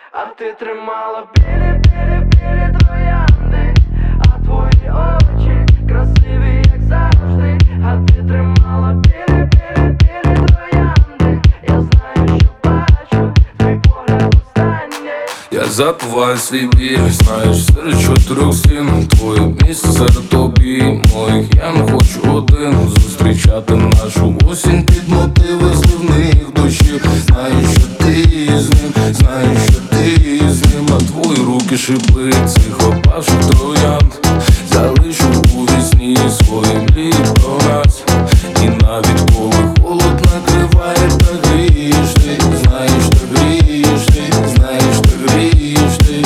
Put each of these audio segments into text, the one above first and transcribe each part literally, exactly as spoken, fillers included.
а ти тримала білі-білі-білі троянди, а твої очі красиві, як завжди, а ти тримала білі-білі-білі троянди. Я знаю, що бачу, твій погляд останній. Я забуваю свій біль, знаєш, серед чотирьох стін твоє місце серед тобі моїх. Я не хочу один зустрічати нашу осінь під мотиви зливних дощів. Знаю, що ти з ним, знаю, що ти з ним, а твої руки шипи цих опавших троянд. Залишу у вісні свої мрії про нас. І навіть коли холод накриває, та грієш ти, знаєш, та грієш ти, знаєш, та грієш ти.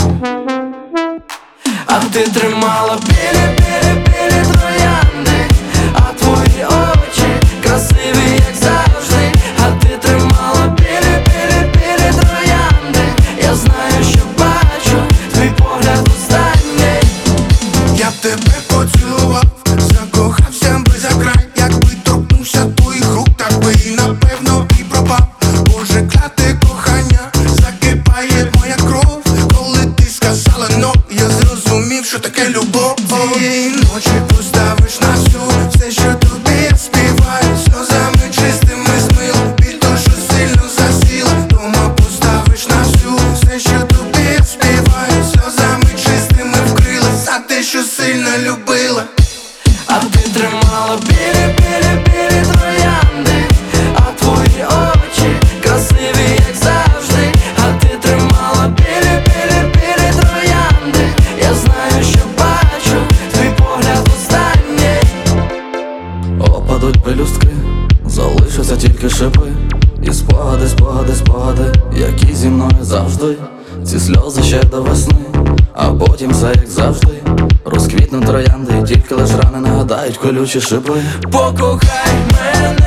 А ти тримала білі-білі-білі троянди, а твої очі красиві, як завжди, а ти тримала білі-білі-білі троянди. Я знаю, що бачу, твій погляд останній. Я б тебе поцілував, закохався би за край. Якби торкнувся твоїх рук, так би і напевно і пропав. Боже, кляте кохання, закипає моя кров. Коли ти сказала «но», я зрозумів, що таке любов. Цієї ночі поставиш на всю все, що тобі я співаю. Сльозами чистими змила, біль то, що сильно засіла. Дома поставиш на всю все, що тобі я співаю. Сльозами чистими вкрила за те, що сильно любила. А ти тримала білі-білі-білі троянди, а твої очі красиві, як завжди, а ти тримала білі-білі-білі троянди. Я знаю, що бачу, твій погляд останній. Опадуть пелюстки, залишаться тільки шипи. І спогади, спогади, спогади, які зі мною завжди. Ці сльози ще до весни, а потім все як завжди. Розквітнуть троянди, і тільки лиш рани нагадають колючі шипи. Покохай мене.